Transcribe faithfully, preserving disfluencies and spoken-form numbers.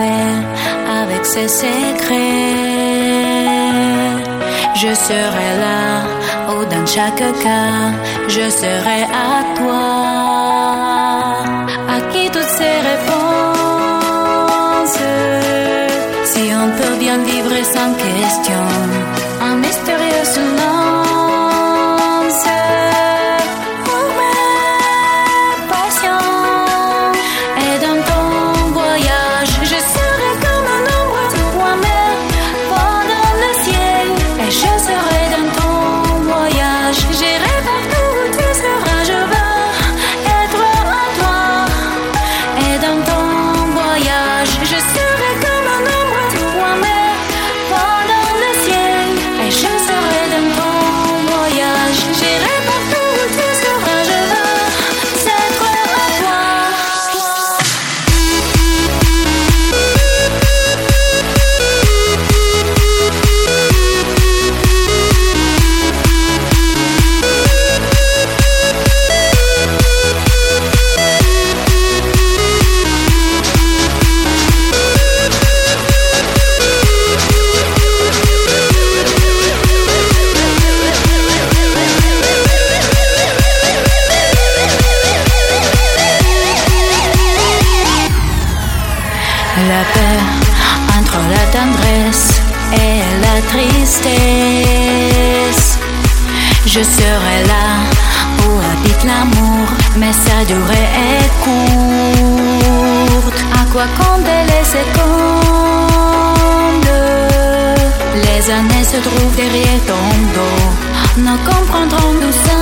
paix avec ses secrets. Je serai là, ou dans chaque cas, je serai à toi. À qui toutes ces réponses? Si on peut bien vivre sans question, un mystérieux silence. Pour mes patients, et dans ton voyage, je serai comme un ombre de toi-même pendant le ciel. Et je serai dans ton voyage, j'irai partout où tu seras, je veux être à toi. Et dans ton voyage, je serai comme un ombre de toi-même pendant le ciel. Et je serai dans ton voyage, j'irai partout où tu seras, je veux être à toi. La paix entre la tendresse et la tristesse. Je serai là où habite l'amour, mais sa durée est courte. À quoi compter les secondes? Les années se trouvent derrière ton dos. Nous comprendrons tout ça.